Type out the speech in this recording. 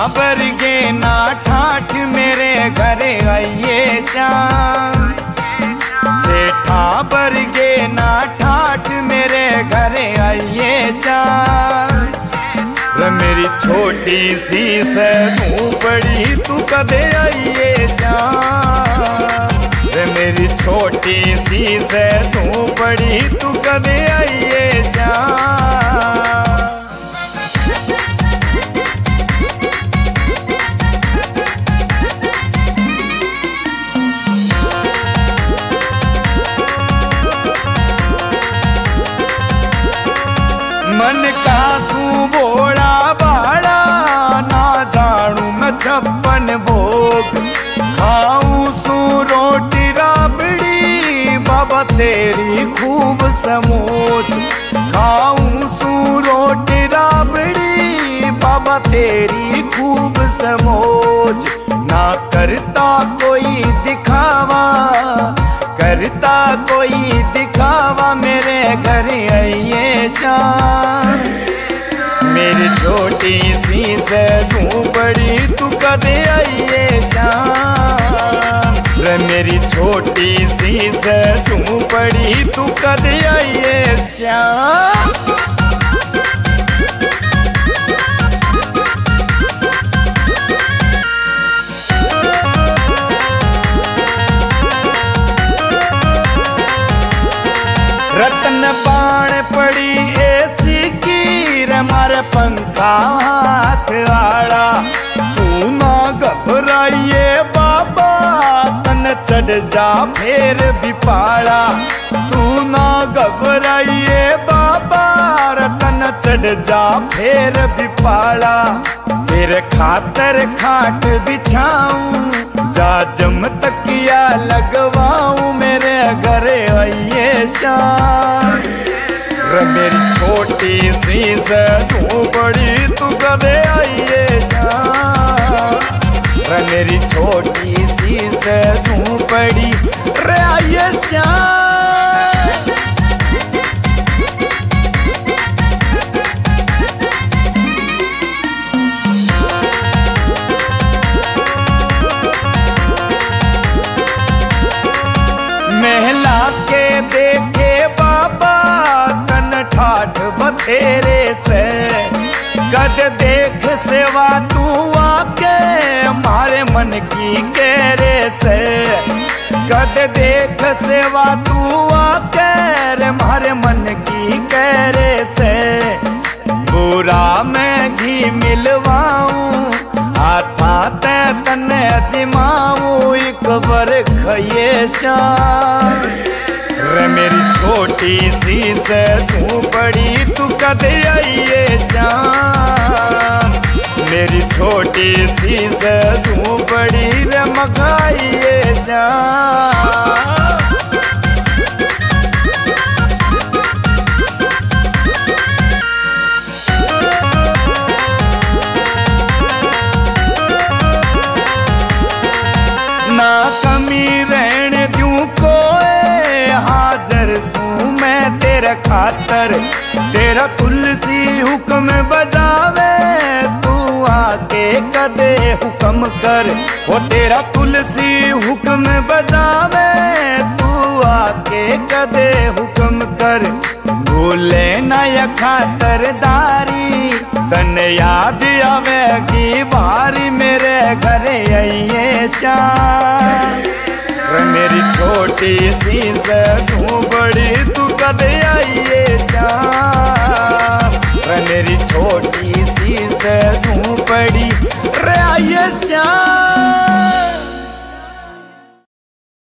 बरगे ना ठाठ मेरे घरे आइए श्याम। सेठा बरगे ना ठाठ मेरे घरे आइए श्याम। मेरी छोटी सी से झूपड़ी तू कदे आइए श्याम। मेरी छोटी सी से झूपड़ी तू कदे आइए श्याम। मन का सू बोड़ा बाड़ा ना जानू मैं 56 भोग। खाऊं सू रोटी राबड़ी बाबा तेरी खूब समोच। खाऊं सू रोटी राबड़ी बाबा तेरी खूब समोच। ना करता कोई दिखावा करता कोई दिखावा मेरे घर आइए श्याम। मेरी छोटी सी से झूपड़ी तू कदे आइए श्याम। मेरी छोटी सी से झूपड़ी तू कदे आइए श्याम। रतन बाण पड़ी ऐसी की मारे पंखा हाथ आड़ा। तू ना घबराइए बाबा तन चढ़ जा फेर भी पाड़ा। तू ना घबराइए बाबा रतन चढ़ जा फेर भी पाड़ा। तेरे खातर खाट बिछाऊं जा जम तकिया लगवाऊं मेरे घर आइए श्याम। मेरी छोटी सी से झूपड़ी तू कदे आइए श्याम। मेरी छोटी सी से झूपड़ी रे आइए श्याम। महला के देखे बाबा तन ठाठ बथेरे से। कद देख सेवा तू आके मारे मन की कहरे से। कद देख सेवा तू आके मारे मन की कहरे से। बुरा मैं घी मिलवाऊं हाथा ते तने अजमाऊं एक बार खाइए श्याम। मेरी छोटी सी से झूपड़ी तू कदे आइए श्याम। मेरी छोटी सी से झूपड़ी रे मगाइए श्याम। ना कमी रहने दूं कोई हाजर सूं मैं तेरे खातर। तेरा तुलसी हुक्म बजावे तू आके कदे हुक्म कर। वो तेरा तुलसी हुक्म बजावे तू आके कदे हुक्म कर। भूले ना या खातरदारी तन याद आवेगी बारी मेरे घर आइए श्याम। मेरी छोटी सी से झूपड़ी तू कदे आइए श्याम। मेरी छोटी सी से झूपड़ी रे आइए श्याम।